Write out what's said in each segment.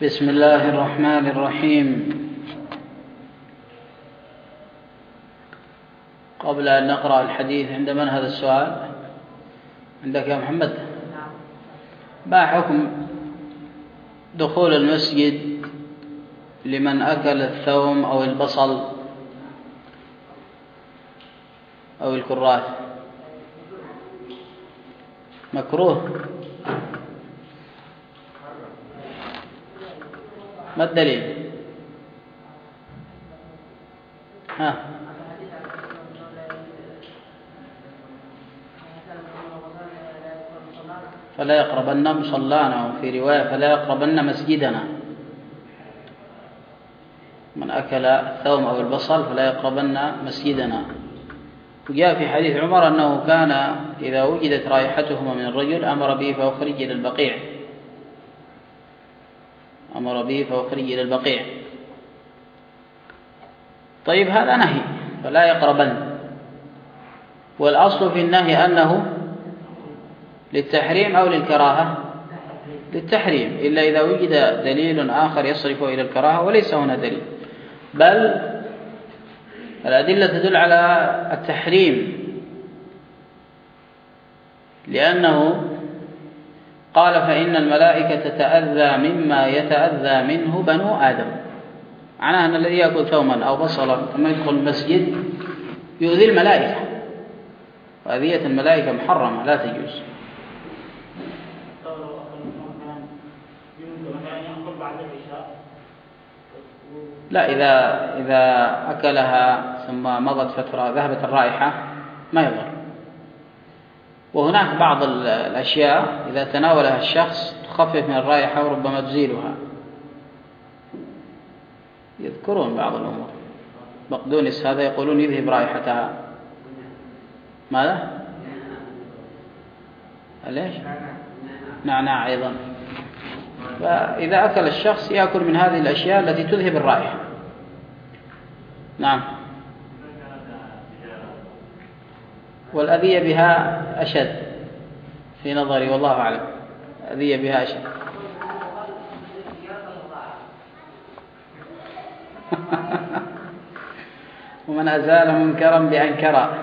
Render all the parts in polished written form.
بسم الله الرحمن الرحيم. قبل أن نقرأ الحديث، عند من هذا السؤال؟ عندك يا محمد؟ ما حكم دخول المسجد لمن أكل الثوم أو البصل أو الكراث؟ مكروه. ما الدليل؟ فلا يقربن مصلانا، وفي رواية فلا يقربن مسجدنا. من أكل الثوم أو البصل فلا يقربن مسجدنا. وجاء في حديث عمر أنه كان إذا وجدت رائحتهما من الرجل أمر به فأخرج إلى البقيع. طيب، هذا نهي فلا يقربن، والأصل في النهي أنه للتحريم أو للكراهة؟ للتحريم، إلا إذا وجد دليل آخر يصرف إلى الكراهة، وليس هنا دليل، بل الأدلة تدل على التحريم، لأنه قال فإن الملائكة تتأذى مما يتأذى منه بنو آدم. معناه أن الذي يأكل ثوما أو بصلا ثم يدخل المسجد يؤذي الملائكة، وأذية الملائكة محرمة لا تجوز. لا، إذا أكلها ثم مضت فترة ذهبت الرائحة ما يضر. وهناك بعض الأشياء إذا تناولها الشخص تخفف من الرائحة وربما تزيلها، يذكرون بعض الأمور. بقدونس هذا يقولون يذهب رائحتها. ماذا؟ ليش؟ نعناع أيضا. فإذا أكل الشخص يأكل من هذه الأشياء التي تذهب الرائحة. نعم. والأذية بها أشد في نظري، والله أعلم. أذية بها أشد. ومن أزال منكرا بأنكرا.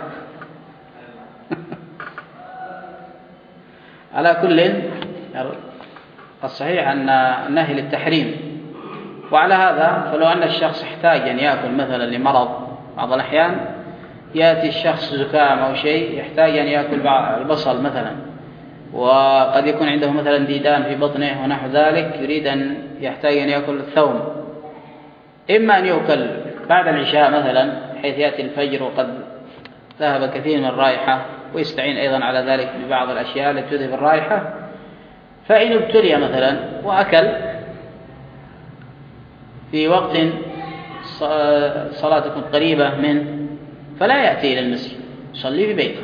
على كل، الصحيح أن النهي للتحريم. وعلى هذا فلو أن الشخص احتاج أن يأكل مثلا لمرض، بعض الأحيان يأتي الشخص زكام أو شيء يحتاج أن يأكل البصل مثلا، وقد يكون عنده مثلا ديدان في بطنه ونحو ذلك، يريد أن يحتاج أن يأكل الثوم، إما أن يأكل بعد العشاء مثلا حيث يأتي الفجر وقد ذهب كثير من الرائحة، ويستعين أيضا على ذلك ببعض الأشياء التي تذهب الرائحة. فإن ابتلي مثلا وأكل في وقت صلاة تكون قريبة منه، فلا يأتي إلى المسجد، يصلي في بيته.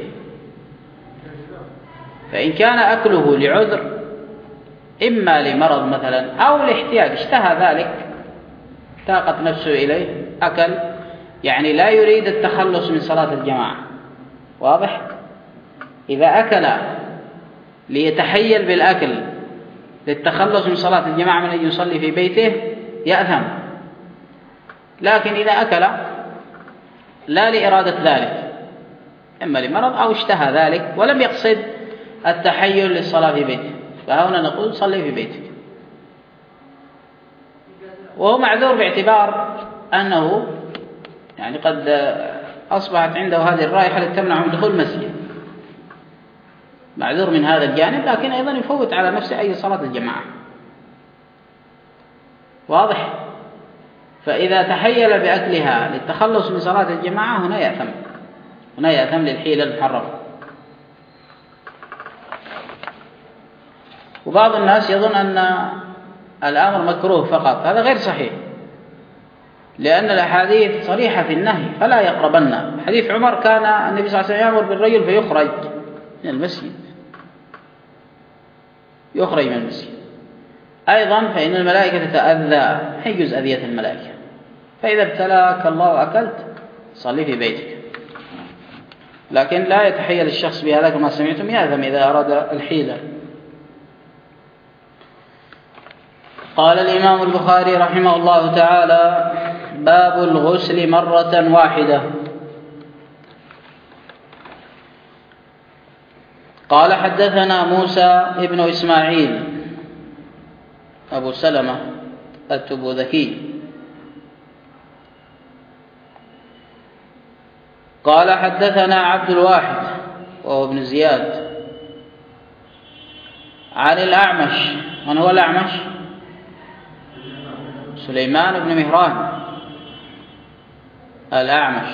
فإن كان أكله لعذر، إما لمرض مثلا أو لاحتياج، اشتهى ذلك، تاقت نفسه إليه، أكل، يعني لا يريد التخلص من صلاة الجماعة، واضح؟ إذا أكل ليتحيل بالأكل للتخلص من صلاة الجماعة من أن يصلي في بيته يأثم. لكن إذا أكل لا لإرادة ذلك، إما لمرض أو اشتهى ذلك ولم يقصد التحيل للصلاة في بيته، فهنا نقول صلي في بيتك. وهو معذور باعتبار أنه يعني قد أصبحت عنده هذه الرائحة التي تمنعه من دخول المسجد، معذور من هذا الجانب، لكن أيضا يفوت على نفسه أي صلاة الجماعة، واضح؟ فإذا تحيل بأكلها للتخلص من صلاة الجماعة هنا يأثم للحيلة المحرمة. وبعض الناس يظن أن الأمر مكروه فقط، هذا غير صحيح، لأن الأحاديث صريحة في النهي فلا يقربن. حديث عمر كان النبي صلى الله عليه وسلم يأمر بالرجل فيخرج من المسجد، يخرج من المسجد. أيضا فإن الملائكة تتأذى، يجوز أذية الملائكة. فإذا ابتلاك الله وأكلت صلي في بيتك، لكن لا يتحيل الشخص بهذا كما سمعتم، يأثم إذا أراد الحيلة. قال الإمام البخاري رحمه الله تعالى: باب الغسل مرة واحدة. قال: حدثنا موسى ابن إسماعيل أبو سلمة التبوذكي قال: حدثنا عبد الواحد وهو ابن زياد عن الأعمش. من هو الأعمش؟ سليمان بن مهران الأعمش.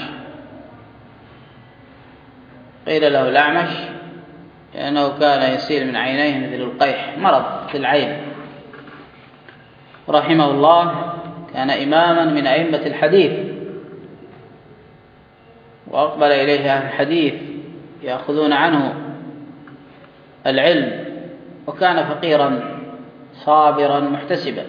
قيل له الأعمش لأنه كان يسيل من عينيه مثل القيح، مرض في العين. رحمه الله كان إماما من أئمة الحديث، وأقبل إليه أهل الحديث يأخذون عنه العلم، وكان فقيرا صابرا محتسبا.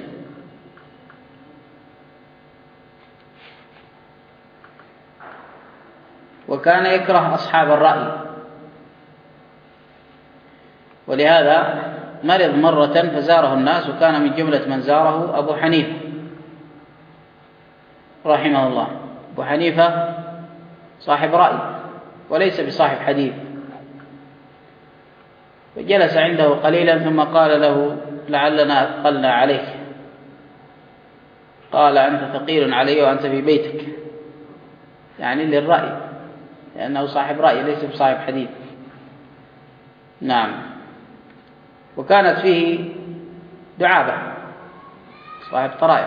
وكان يكره أصحاب الرأي، ولهذا مرض مرة فزاره الناس، وكان من جملة من زاره أبو حنيفة رحمه الله. أبو حنيفة صاحب رأي وليس بصاحب حديث، فجلس عنده قليلا ثم قال له: لعلنا أثقلنا عليك. قال: أنت ثقيل علي وأنت في بيتك، يعني للرأي، لأنه صاحب رأي ليس بصاحب حديث. نعم. وكانت فيه دعابة صاحب طرائف.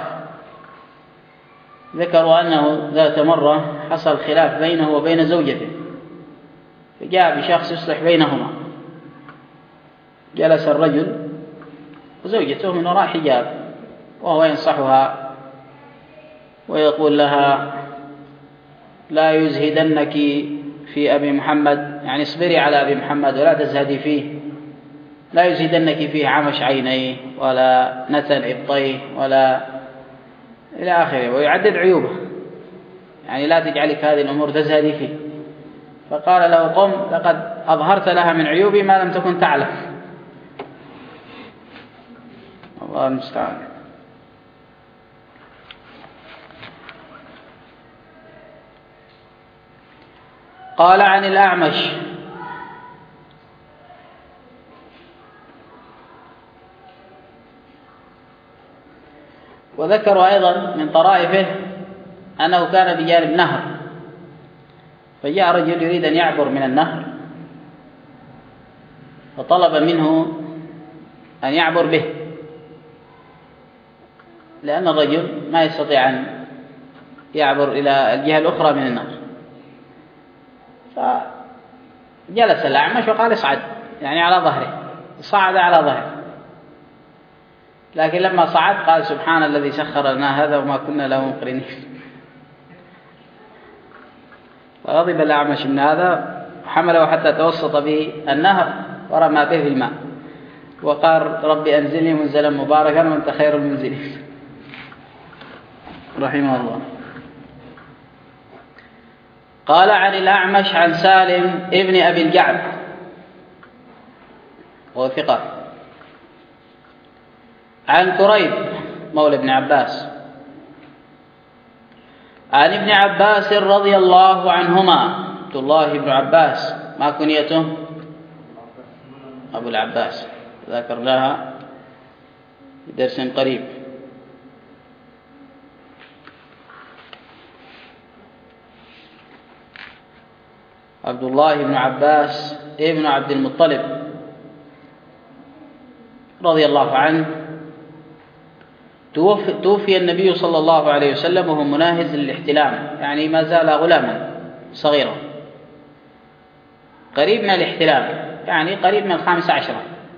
ذكروا أنه ذات مرة حصل خلاف بينه وبين زوجته، فجاء بشخص يصلح بينهما. جلس الرجل وزوجته من وراء حجاب، وهو ينصحها ويقول لها: لا يزهدنك في أبي محمد، يعني اصبري على أبي محمد ولا تزهدي فيه، لا يزهدنك فيه عمش عينيه ولا نتن إبطيه ولا إلى آخره، ويعدد عيوبه، يعني لا تجعلك هذه الأمور تزهدي فيه. فقال له: قم، لقد أظهرت لها من عيوبي ما لم تكن تعلم. الله المستعان. قال: عن الأعمش. وذكروا أيضا من طرائفه أنه كان بجانب نهر، فجاء رجل يريد أن يعبر من النهر، فطلب منه أن يعبر به، لأن الرجل ما يستطيع أن يعبر إلى الجهة الأخرى من النهر. فجلس الأعمش وقال: اصعد، يعني على ظهره، صعد على ظهره. لكن لما صعد قال: سبحان الذي سخر لنا هذا وما كنا له مقرنين. فغضب الأعمش من هذا، حمله حتى توسط به النهر ورمى به في الماء، وقال: ربي أنزلني منزلا مباركا وأنت خير المنزلين. رحمه الله. قال: عن الأعمش عن سالم ابن أبي الجعد وهو ثقة، عن كريب مولى ابن عباس عن ابن عباس رضي الله عنهما. عبد الله بن عباس، ما كنيته؟ أبو العباس، ذكرناها في درس قريب. عبد الله بن عباس ابن عبد المطلب رضي الله عنه، توفي النبي صلى الله عليه وسلم وهو مناهز للاحتلام، يعني ما زال غلاما صغيرا قريب من الاحتلام، يعني قريب من 15.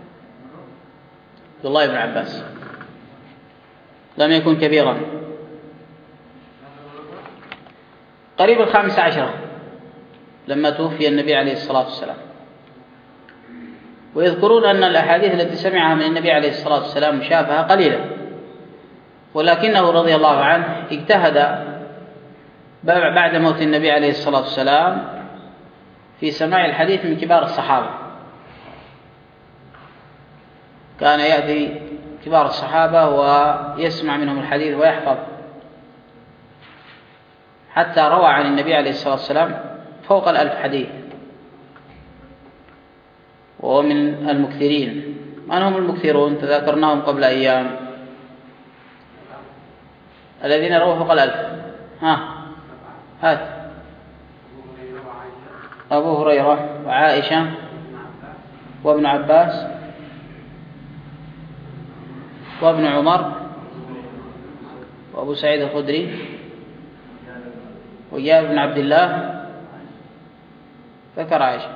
عبد الله بن عباس لم يكن كبيرا، قريب 15 لما توفي النبي عليه الصلاة والسلام. ويذكرون أن الأحاديث التي سمعها من النبي عليه الصلاة والسلام مشابهة قليلا، ولكنه رضي الله عنه اجتهد بعد موت النبي عليه الصلاة والسلام في سماع الحديث من كبار الصحابة. كان يأتي كبار الصحابة ويسمع منهم الحديث ويحفظ، حتى روى عن النبي عليه الصلاة والسلام فوق 1000 حديث، وهو من المكثرين. من هم المكثرون؟ تذكرناهم قبل أيام، الذين رووا فوق 1000. هات. أبو هريرة وعائشة وابن عباس وابن عمر وأبو سعيد الخدري وجابر بن عبد الله. ذكر عائشة.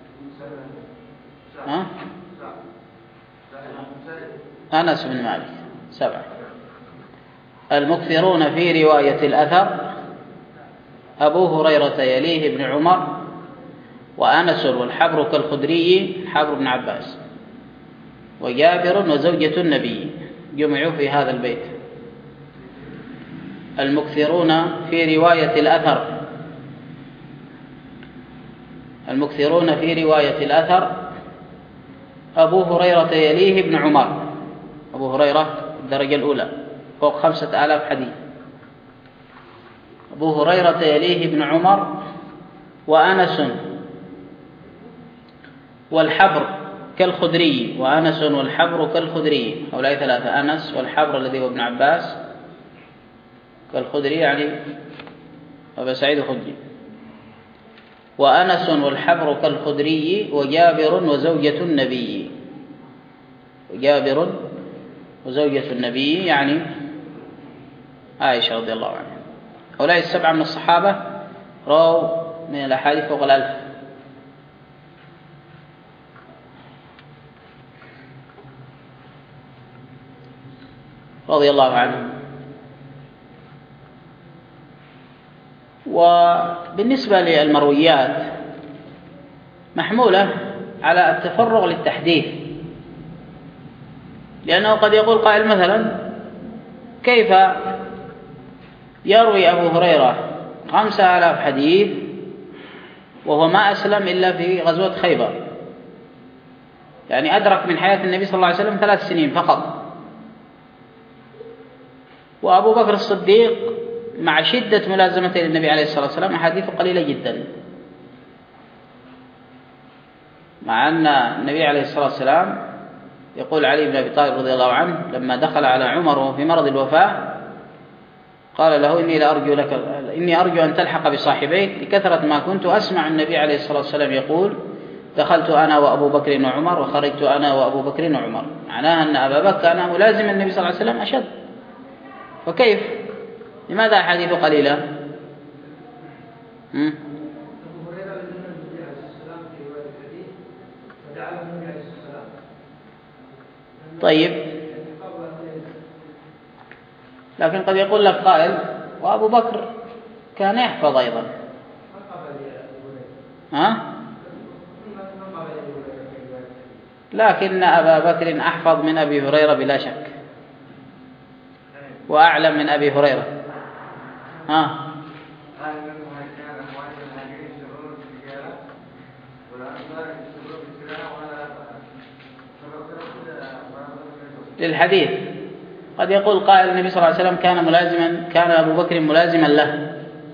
أنس بن مالك. 7. المكثرون في رواية الأثر: أبو هريرة يليه ابن عمر وأنس والحبر كالخدري حبر بن عباس وجابر وزوجة النبي، جمعوا في هذا البيت. المكثرون في رواية الأثر: المكثرون في رواية الأثر أبو هريرة يليه ابن عمر. أبو هريرة الدرجة الأولى فوق 5000 حديث. أبو هريرة يليه ابن عمر وأنس والحبر كالخدري. وأنس والحبر كالخدري، هؤلاء 3: أنس والحبر الذي هو ابن عباس كالخدري يعني أبو سعيد الخدري، وأنس والحبر كالخدري وجابر وزوجة النبي. وجابر وزوجة النبي يعني عائشة رضي الله عنها. هؤلاء 7 من الصحابة رووا من الأحاديث فوق 1000. رضي الله عنهم. وبالنسبة للمرويات محمولة على التفرغ للتحديث، لأنه قد يقول قائل مثلا: كيف يروي أبو هريرة 5000 حديث وهو ما أسلم إلا في غزوة خيبر، يعني أدرك من حياة النبي صلى الله عليه وسلم 3 سنين فقط، وأبو بكر الصديق مع شدة ملازمته للنبي عليه الصلاة والسلام أحاديثه قليلة جدا، مع أن النبي عليه الصلاة والسلام يقول علي بن أبي طالب رضي الله عنه لما دخل على عمر وهو في مرض الوفاة قال له: إني أرجو أن تلحق بصاحبيك لكثرة ما كنت أسمع النبي عليه الصلاة والسلام يقول: دخلت أنا وأبو بكر وعمر وخرجت أنا وأبو بكر وعمر. معناها أن أبا بكر كان ملازم النبي صلى الله عليه وسلم أشد. فكيف؟ لماذا أحاديث قليلة؟ طيب، لكن قد يقول لك قائل: وأبو بكر كان يحفظ أيضا. لكن أبا بكر أحفظ من أبي هريرة بلا شك، وأعلم من أبي هريرة. للحديث قد يقول قائل: النبي صلى الله عليه وسلم كان أبو بكر ملازما له.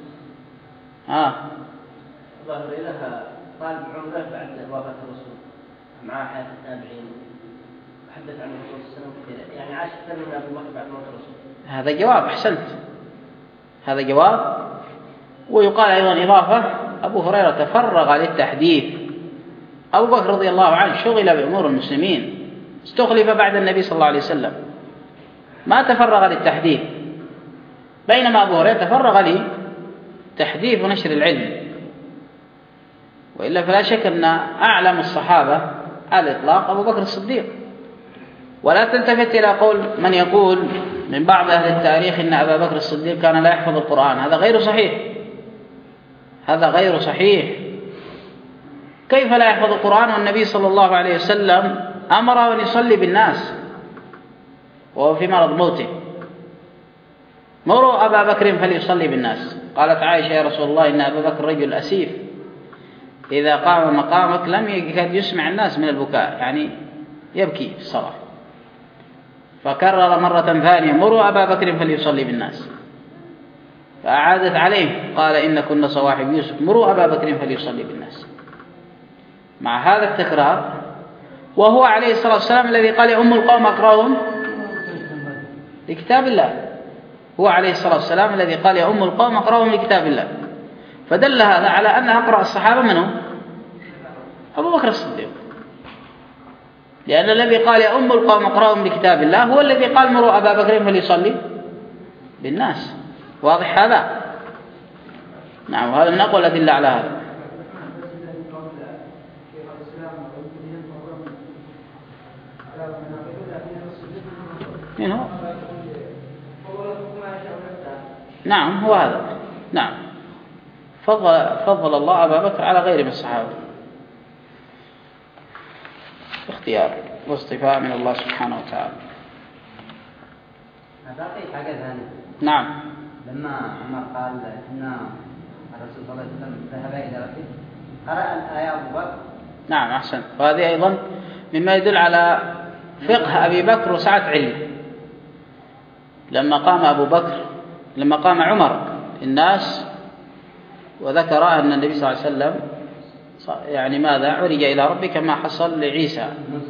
أبو هريرة طالب عمره بعد وفاة الرسول مع حياة التابعين، حدث عن الرسول صلى الله عليه وسلم كثيرا، يعني عاش أكثر من أبو بكر بعد موت الرسول. هذا جواب، أحسنت، هذا جواب. ويقال أيضا إضافة: أبو هريرة تفرغ للتحديث. أبو بكر رضي الله عنه شغل بأمور المسلمين، استخلف بعد النبي صلى الله عليه وسلم، ما تفرغ للتحديث، بينما أبو هريرة تفرغ لتحديث ونشر العلم. وإلا فلا شك أن أعلم الصحابة على الإطلاق أبو بكر الصديق. ولا تلتفت إلى قول من يقول من بعض أهل التاريخ إن أبا بكر الصديق كان لا يحفظ القرآن. هذا غير صحيح، هذا غير صحيح. كيف لا يحفظ القرآن والنبي صلى الله عليه وسلم أمره أن يصلي بالناس وهو في مرض موته؟ مروا أبا بكر فليصلي بالناس. قالت عائشة: يا رسول الله، إن أبا بكر رجل أسيف، إذا قام مقامك لم يكاد يسمع الناس من البكاء، يعني يبكي في الصلاة. فكرر مرة ثانية: مروا أبا بكر فليصلي بالناس. فأعادت عليه قال: إن كنا صواحب يوسف، مروا أبا بكر فليصلي بالناس. مع هذا التكرار، وهو عليه الصلاة والسلام الذي قال: يا أم القوم أقرأهم لكتاب الله. هو عليه الصلاة والسلام الذي قال: يا أم القوم أقرأهم لكتاب الله. فدل هذا على أن أقرأ الصحابة منه أبو بكر الصديق، لأن الذي قال: يا أم القوم أقرأهم لكتاب الله هو الذي قال: مروا أبا بكر فليصلي بالناس. واضح هذا؟ نعم، وهذا من أقوى الأدلة على هذا. من هو؟ نعم، هو هذا. نعم، فضل الله أبا بكر على غيره من الصحابة، اختيار واصطفاء من الله سبحانه وتعالى. نعم. لما عمر قال إن الرسول صلى الله عليه وسلم ذهب إلى ربه قرأ الآية أبو بكر. نعم، أحسن. وهذه أيضا مما يدل على فقه أبي بكر وسعة علمه. لما قام عمر الناس وذكر أن النبي صلى الله عليه وسلم يعني ماذا عرج إلى ربه كما حصل لعيسى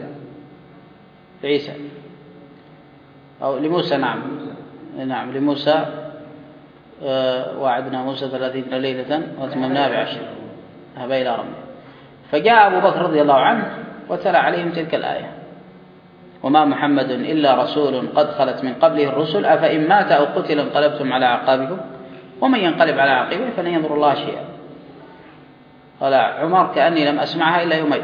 أو لموسى. نعم لموسى، وعدنا موسى 30 ليلة واتممناها ب10 ذهب إلى ربه. فجاء أبو بكر رضي الله عنه وتلا عليهم تلك الآية: وما محمد إلا رسول قد خلت من قبله الرسل أفإن مات أو قتل انقلبتم على أعقابكم ومن ينقلب على عقبه فلن يضر الله شيئا. قال عمر: كأني لم أسمعها إلا يومين.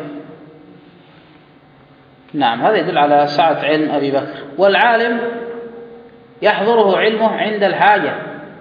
نعم، هذا يدل على سعة علم أبي بكر. والعالم يحضره علمه عند الحاجة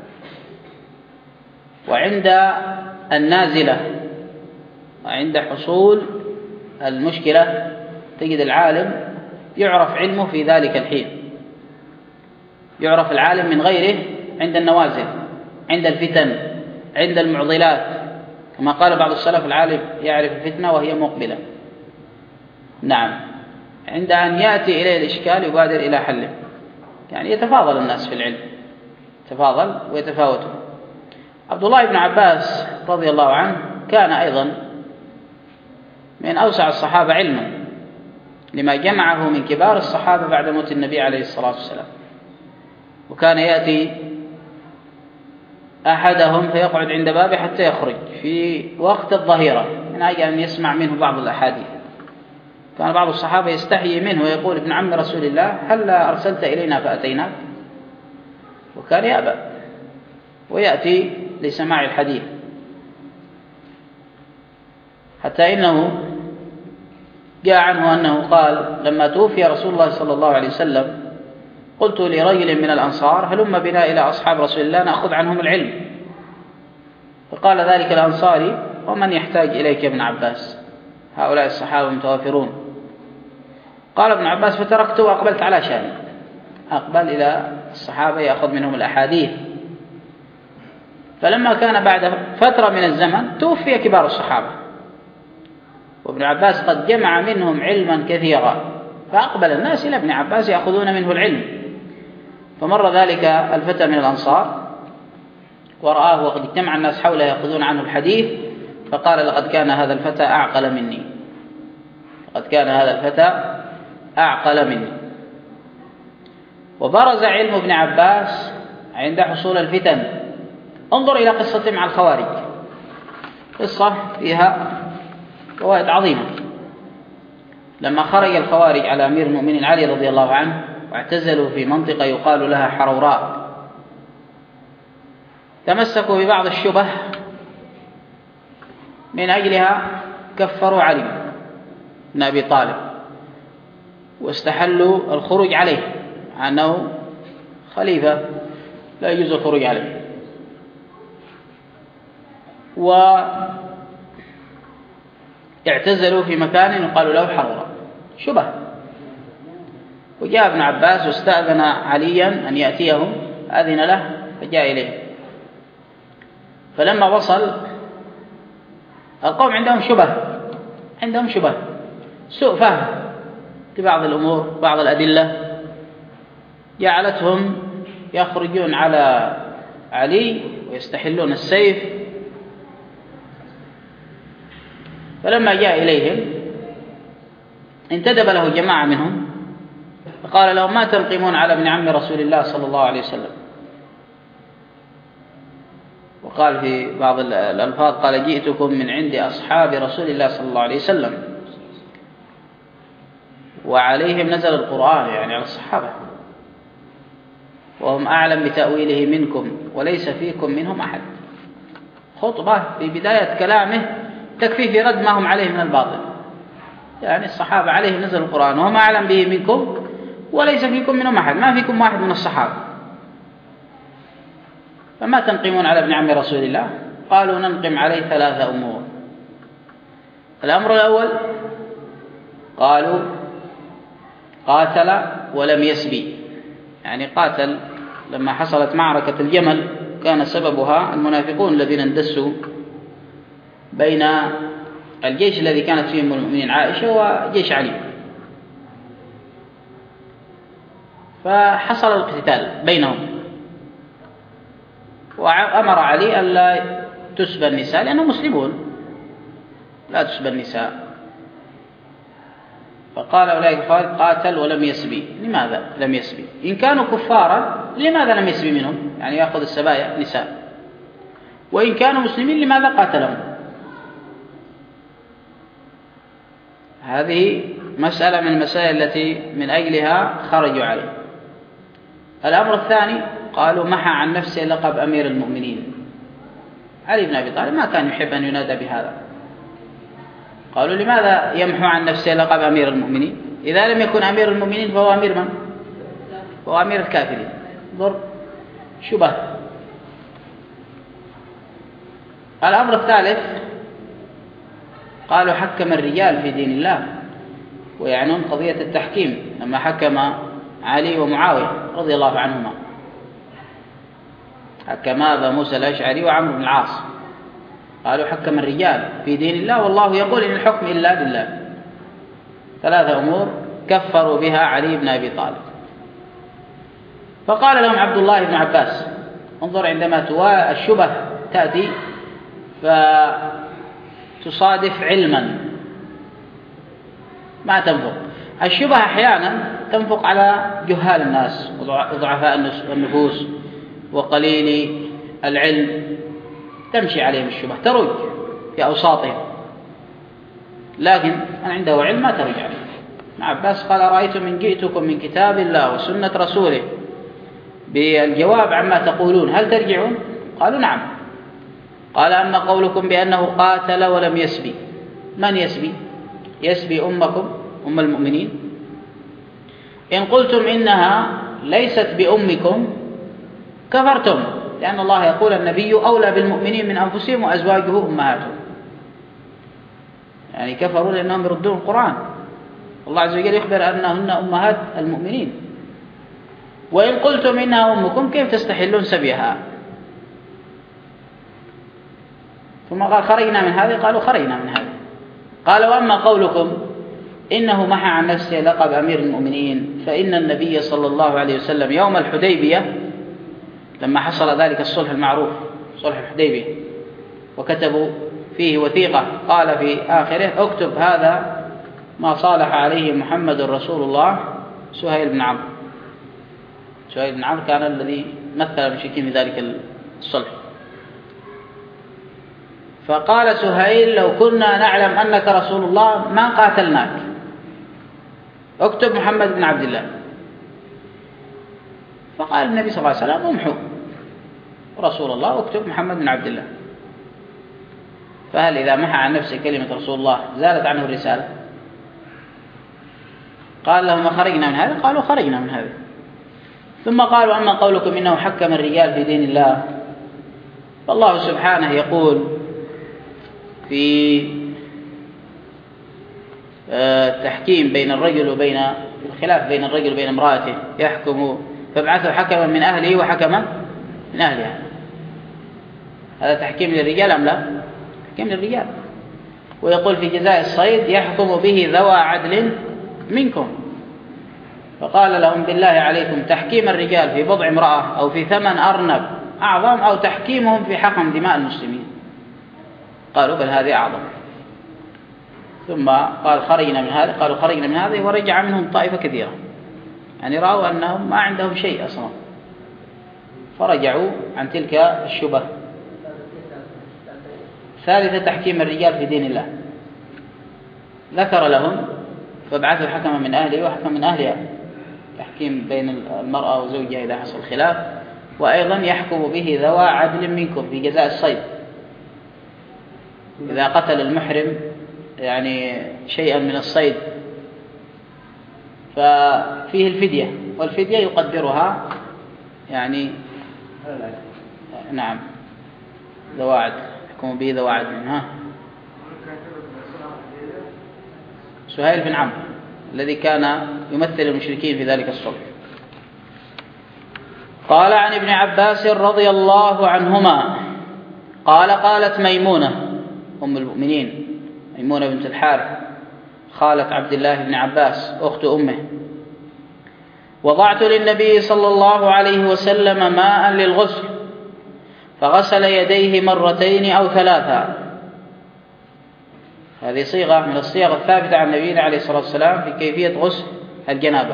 وعند النازلة وعند حصول المشكلة. تجد العالم يعرف علمه في ذلك الحين، يعرف العالم من غيره عند النوازل، عند الفتن، عند المعضلات، كما قال بعض السلف: العالم يعرف الفتنة وهي مقبلة. نعم، عند أن يأتي إليه الإشكال يبادر إلى حله. يعني يتفاضل الناس في العلم، يتفاضل ويتفاوتون. عبد الله بن عباس رضي الله عنه كان أيضا من أوسع الصحابة علما، لما جمعه من كبار الصحابة بعد موت النبي عليه الصلاة والسلام. وكان يأتي أحدهم فيقعد عند بابه حتى يخرج في وقت الظهيرة من أجل أن يسمع منه بعض الأحاديث. كان بعض الصحابة يستحيي منه ويقول: ابن عم رسول الله هل أرسلت إلينا فأتيناك؟ وكان يأبى ويأتي لسماع الحديث، حتى إنه جاء عنه أنه قال: لما توفي رسول الله صلى الله عليه وسلم قلت لرجل من الأنصار: هلم بنا إلى أصحاب رسول الله نأخذ عنهم العلم. فقال ذلك الأنصاري: ومن يحتاج إليك يا ابن عباس؟ هؤلاء الصحابة متوافرون. قال ابن عباس: فتركته وأقبلت على شأني، أقبل إلى الصحابة يأخذ منهم الأحاديث. فلما كان بعد فترة من الزمن توفي كبار الصحابة، وابن عباس قد جمع منهم علما كثيرا، فأقبل الناس إلى ابن عباس يأخذون منه العلم. فمر ذلك الفتى من الأنصار ورآه وقد اجتمع الناس حوله يأخذون عنه الحديث، فقال: لقد كان هذا الفتى أعقل مني، لقد كان هذا الفتى أعقل مني. وبرز علم ابن عباس عند حصول الفتن. انظر إلى قصة مع الخوارج، قصة فيها فوائد عظيمة. لما خرج الخوارج على أمير المؤمنين علي رضي الله عنه واعتزلوا في منطقة يقال لها حروراء، تمسكوا ببعض الشبه من أجلها كفروا علي بن أبي طالب واستحلوا الخروج عليه، أنه خليفة لا يجوز الخروج عليه. واعتزلوا في مكان يقال له حروراء، شبه. وجاء ابن عباس واستأذن عليا أن يأتيهم، أذن له فجاء إليه. فلما وصل القوم عندهم شبه، سوء فهم لبعض الأمور، بعض الأدلة، جعلتهم يخرجون على علي ويستحلون السيف. فلما جاء إليهم انتدب له جماعة منهم فقال لهم: ما تنقمون على ابن عم رسول الله صلى الله عليه وسلم؟ وقال في بعض الألفاظ قال: جئتكم من عند أصحاب رسول الله صلى الله عليه وسلم، وعليهم نزل القرآن، يعني على الصحابة، وهم أعلم بتأويله منكم وليس فيكم منهم أحد. خطبة في بداية كلامه تكفي في رد ما هم عليه من الباطل، يعني الصحابة عليهم نزل القرآن وهم أعلم به منكم وليس فيكم منهم أحد، ما فيكم واحد من الصحابة، فما تنقمون على ابن عم رسول الله؟ قالوا: ننقم عليه 3 أمور. الأمر الأول قالوا: قاتل ولم يسبي، يعني قاتل لما حصلت معركة الجمل كان سببها المنافقون الذين اندسوا بين الجيش الذي كانت فيه المؤمنين عائشة وجيش علي، فحصل القتال بينهم، وأمر علي ألا تسبى النساء لأنهم مسلمون، لا تسبى النساء. فقال أولئك قاتل ولم يسبي. لماذا لم يسبي؟ إن كانوا كفارا لماذا لم يسبي منهم؟ يعني يأخذ السبايا نساء. وإن كانوا مسلمين لماذا قاتلهم؟ هذه مسألة من المسائل التي من أجلها خرجوا عليه. الأمر الثاني قالوا: محى عن نفسه لقب أمير المؤمنين. علي بن أبي طالب ما كان يحب أن ينادى بهذا. قالوا: لماذا يمحو عن نفسه لقب أمير المؤمنين؟ إذا لم يكن أمير المؤمنين فهو أمير من؟ فهو أمير الكافرين. ضرب شبه. الأمر الثالث قالوا: حكم الرجال في دين الله، ويعنون قضية التحكيم لما حكم علي ومعاوية رضي الله عنهما، حكم أبا موسى الأشعري وعمرو بن العاص. قالوا: حكم الرجال في دين الله والله يقول إن الحكم إلا لله. 3 أمور كفروا بها علي بن أبي طالب. فقال لهم عبد الله بن عباس: انظر، عندما الشبه تأتي فتصادف علما ما تنفق. الشبه أحيانا تنفق على جهال الناس وضعفاء النفوس وقليل العلم، تمشي عليهم الشبه، ترج في أوساطهم، لكن من عنده علم ما ترج عليه. ابن عباس قال: رأيتم إن جئتكم من كتاب الله وسنة رسوله بالجواب عما تقولون هل ترجعون؟ قالوا: نعم. قال: أما قولكم بأنه قاتل ولم يسبي، من يسبي؟ يسبي أمكم أم المؤمنين. إن قلتم إنها ليست بأمكم كفرتم، لأن الله يقول: النبي أولى بالمؤمنين من أنفسهم وأزواجه أمهاتهم. يعني كفروا لأنهم يردون القرآن. الله عز وجل يخبر أنهن أمهات المؤمنين. وإن قلتم إنها أمكم كيف تستحلون سبيها؟ ثم قال: خرجنا من هذه. قالوا: خرجنا من هذه. قال: وأما قولكم إنه محى عن نفسه لقب أمير المؤمنين، فإن النبي صلى الله عليه وسلم يوم الحديبية لما حصل ذلك الصلح المعروف، صلح الحديبية، وكتبوا فيه وثيقة قال في آخره: اكتب هذا ما صالح عليه محمد رسول الله سهيل بن عمرو. سهيل بن عمرو كان الذي مثل المشركين في ذلك الصلح. فقال سهيل: لو كنا نعلم أنك رسول الله ما قاتلناك، اكتب محمد بن عبد الله. فقال النبي صلى الله عليه وسلم: امحو رسول الله واكتب محمد بن عبد الله. فهل إذا محى عن نفسه كلمة رسول الله زالت عنه الرسالة؟ قال لهم: خرجنا من هذا. قالوا: خرجنا من هذا. ثم قالوا: أما قولكم إنه حكم الرجال في دين الله، فالله سبحانه يقول في التحكيم بين الرجل وبين الخلاف بين الرجل وبين امرأته، يحكم فابعثوا حكما من أهله وحكما من أهلها. هذا تحكيم للرجال أم لا؟ تحكيم للرجال. ويقول في جزاء الصيد: يحكم به ذوى عدل منكم. فقال لهم بالله عليكم تحكيم الرجال في بضع امرأة أو في ثمن أرنب أعظم أو تحكيمهم في حقن دماء المسلمين؟ قالوا بل هذه أعظم. ثم قال خرجنا من هذا، قالوا خرجنا من هذا، ورجع منهم طائفة كثيرة، يعني رأوا أنهم ما عندهم شيء أصلا، فرجعوا عن تلك الشبه. ثالثة تحكيم الرجال في دين الله، ذكر لهم فابعثوا حكما من أهله وحكما من أهلها، تحكيم بين المرأة وزوجها إذا حصل خلاف، وأيضا يحكم به ذوى عدل منكم في جزاء الصيد، إذا قتل المحرم يعني شيئا من الصيد ففيه الفدية، والفدية يقدرها يعني نعم ذوى عدل، يحكم به ذوى عدل. سهيل بن عمرو الذي كان يمثل المشركين في ذلك الصلح. قال عن ابن عباس رضي الله عنهما قال قالت ميمونة أم المؤمنين، ميمونة بنت الحارث خالة عبد الله بن عباس أخت أمه: وضعت للنبي صلى الله عليه وسلم ماء للغسل فغسل يديه مرتين أو ثلاثا. هذه صيغة من الصيغ الثابتة عن نبينا عليه الصلاة والسلام في كيفية غسل الجنابة.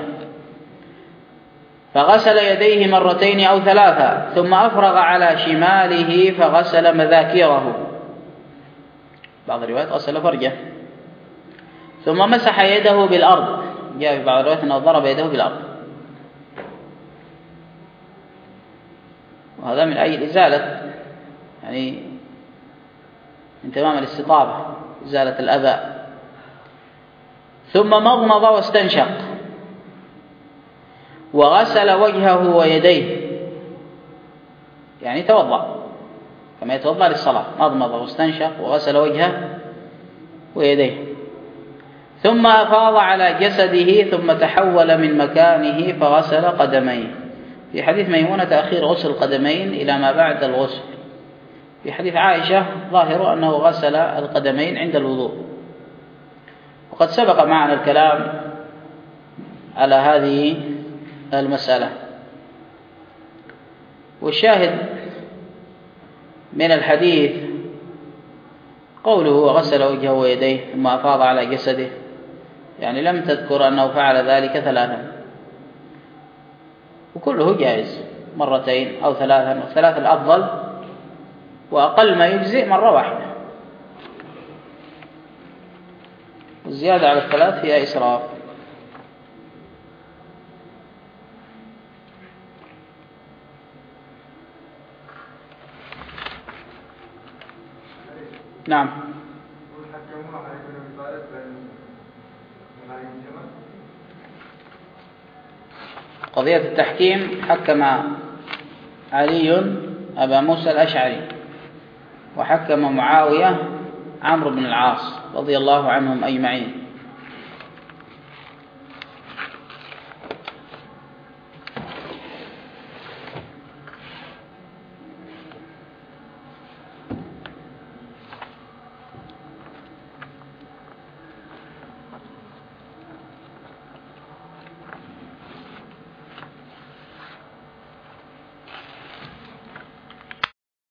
فغسل يديه مرتين أو ثلاثا ثم أفرغ على شماله فغسل مذاكيره، بعض الروايات غسل فرجه، ثم مسح يده بالأرض، جاء في بعض الروايات أنه ضرب يده بالأرض، وهذا من أجل إزالة يعني من تمام الاستطابة، إزالة الأذى. ثم مضمض واستنشق وغسل وجهه ويديه، يعني توضأ كما يتوضأ للصلاة، مضمض واستنشق وغسل وجهه ويديه، ثم أفاض على جسده ثم تحول من مكانه فغسل قدميه. في حديث ميمونة تأخير غسل القدمين إلى ما بعد الغسل، في حديث عائشة ظاهر أنه غسل القدمين عند الوضوء. وقد سبق معنا الكلام على هذه المسألة. والشاهد من الحديث قوله وغسل وجهه ويديه ثم أفاض على جسده، يعني لم تذكر أنه فعل ذلك ثلاثا، وكله جائز مرتين أو ثلاثا، والثلاث الأفضل، وأقل ما يجزئ مرة واحدة، والزيادة على الثلاث فيها إسراف. نعم. قضية التحكيم حكم علي أبا موسى الأشعري، وحكم معاوية عمرو بن العاص رضي الله عنهم أجمعين.